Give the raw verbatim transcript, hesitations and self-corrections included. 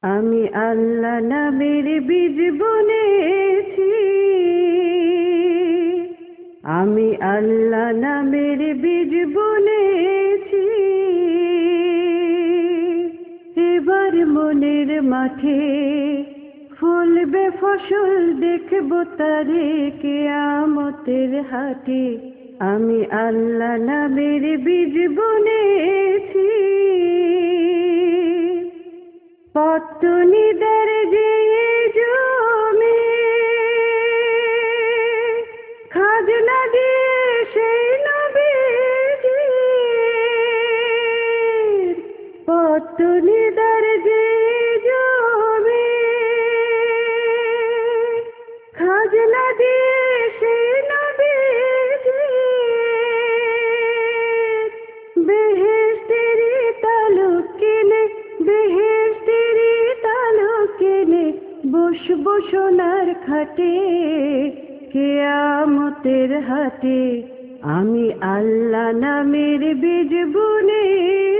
আমি আল্লাহ নামের বীজ বুনেছি, আমি আল্লাহ নামের বীজ বুনেছি। এবার মনের মাঠে ফলবে ফসল, দেখব তারে কিয়ামতের হাটে। আমি আল্লাহ নামের বীজ বুনেছি। পত্তনিদের যে জমি খাজনা দিয়ে সেই নবীজি, পত্তনিদের যে জমি খাজনা দিয়ে সেই নবীজি, বেহেশতেরি তালুক কিনে বেহেশতেরি তালুক কিনে বসবো সোনার খাটে কিয়ামতের হাটে। আমি আল্লাহ নামের বীজ বুনে